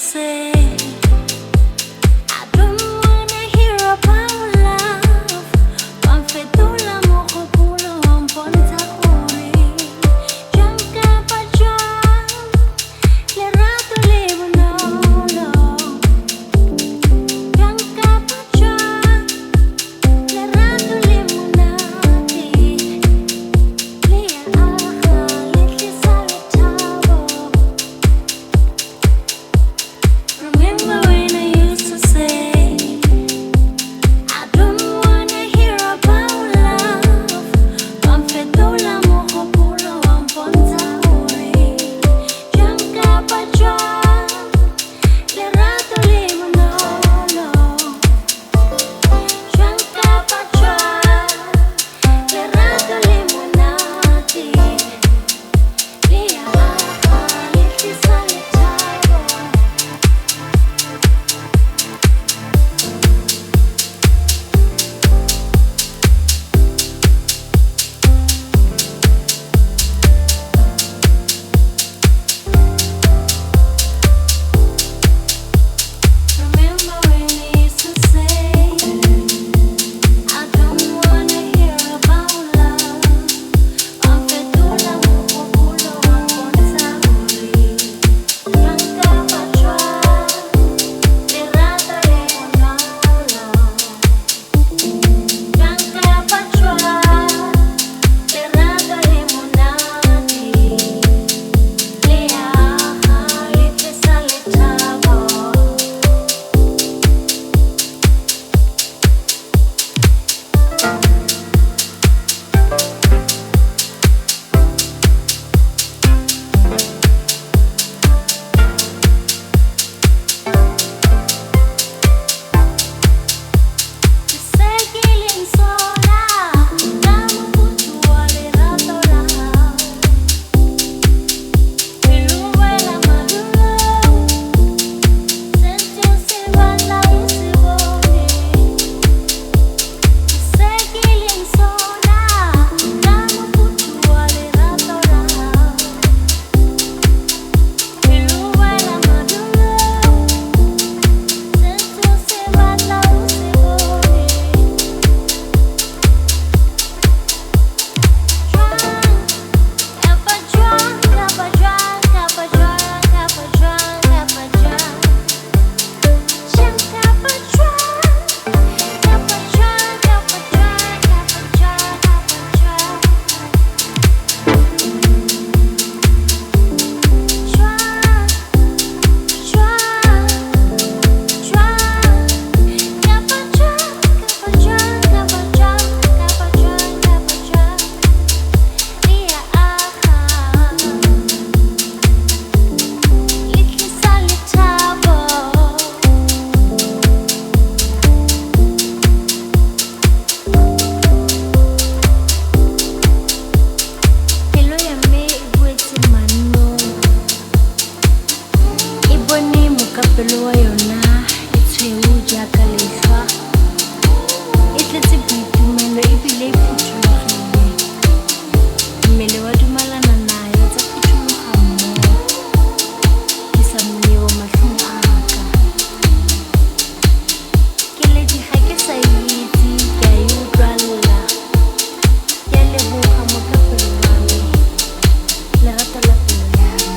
say. I don't wanna hear about love. Panfetola mo ko pulo ang ponta huri. Diyan ka pa dyan, lerato libo no. Diyan ka pa dyan, lerato libo nati. Lia aha, litli salutavo. Remember when I used to say, I don't wanna hear about love. Panfetola mo ko pulo ang ponta huri. Diyan ka pa dyan, lerato libo no. Diyan ka pa dyan, lerato libo nati. Lia aha, litli salutavo. Remember when I used to say, I don't wanna hear about love. Panfetola mo ko pulo ang ponta huri. Diyan ka pa dyan, lerato libo no. Diyan ka pa dyan, lerato libo nati. Lia aha, litli salutavo. Seguiling sola, damo puntuale natural. Piluela maduro, sentirsi balla isiboni. Seguiling sola, damo puntuale natural. Piluela maduro, sentirsi balla isiboni. Pelo wa yona e tshweu jaaka letlhwa, e tletse boitumelo ebile e phuthulogile. Mmele wa dumalana nayo tsa phuthuloga mmogo, ke sa mmeo matlhong a ka. Keledi ga ke sa itse, ke a e utlwalela. Ke a leboga mokapelo wa me, lerato la pelo ya me.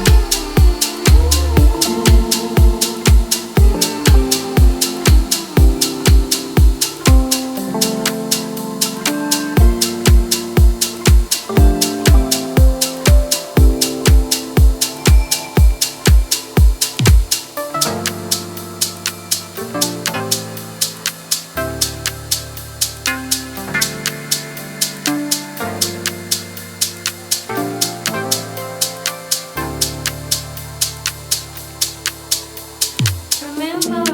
Remember